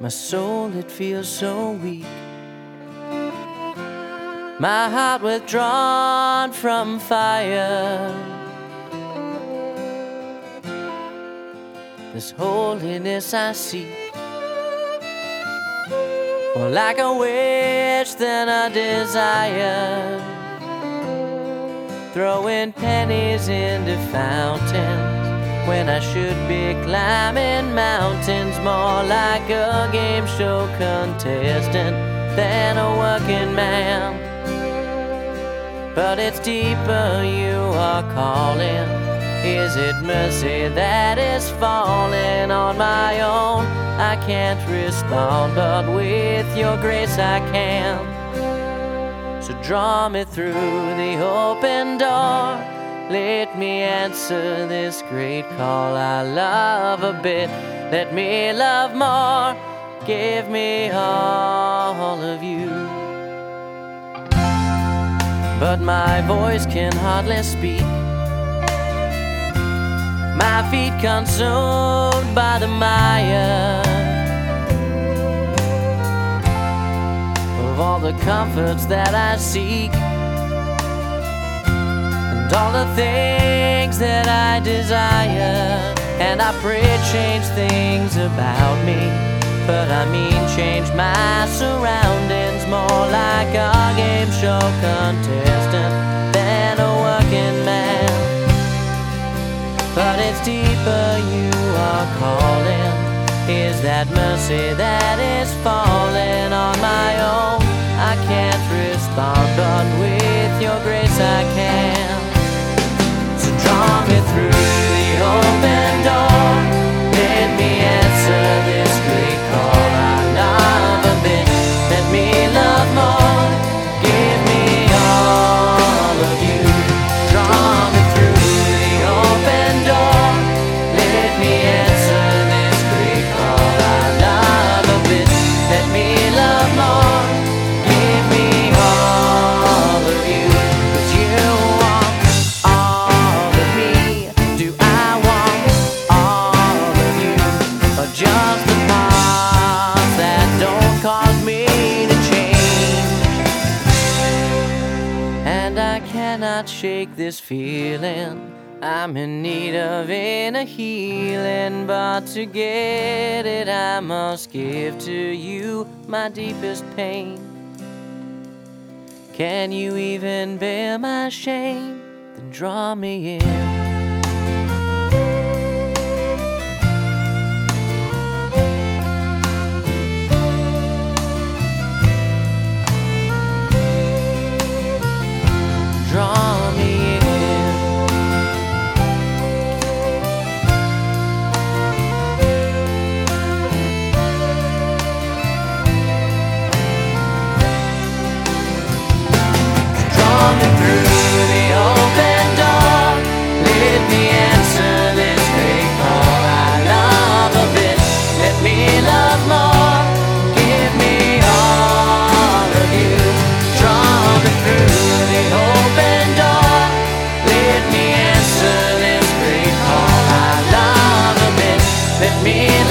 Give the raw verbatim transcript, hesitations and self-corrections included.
My soul, it feels so weak. My heart withdrawn from fire. This holiness I seek, more like a wish than a desire. Throwing pennies into fountains when I should be climbing mountains. More like a game show contestant than a working man. But it's deeper you are calling. Is it mercy that is falling on my own? I can't respond, but with your grace I can. So draw me through the open door. Let me answer this great call. I love a bit, let me love more. Give me all of you. But my voice can hardly speak, my feet consumed by the mire of all the comforts that I seek, and all the things that I desire. And I pray change things about me, but I mean change my surroundings. More like a game show contestant than a working man. But it's deeper you are calling. Is that mercy that is falling on my own? I can't respond, but with your grace I can. So draw me through the open door. Let me answer this great call. I love a bit, let me love more. Give me all of you. Draw me through the open door. Let me answer this great call. I love a bit, let me love more. Give me all of you. 'Cause you want all of me. Do I want all of you, or just the parts that don't cause me to change? And I cannot shake this feeling. I'm in need of inner healing, but to get it I must give to you my deepest pain. Can you even bear my shame? Then draw me in. Draw me in. Draw me through the open door. Let me answer this great call. I love a bit, let me love more. Give me all of you. Draw me through the open door. Let me answer this great call. I love a bit, let me